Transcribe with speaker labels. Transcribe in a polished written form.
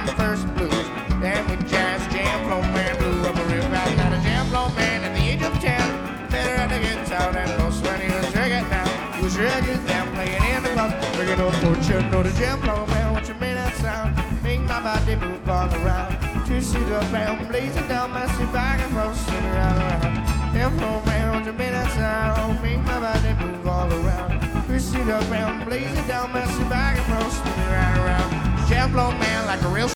Speaker 1: from the first blues. Then we jazz jam flow man, blew up a real fast night. A jam flow man at the age of 10, better at the guitar than most when he was drinking now. He was drinking down, playing in the club, bringing no fortune, no the jam flow man. What you made that sound? Make my body move all around. Two-seat up and blazing down, massive back and forth, spin around around. Jam flow man, what you made that sound? Make my body move all around. Two-seat up and blazing down, massive back and forth, spin around around. Jam flow man like a real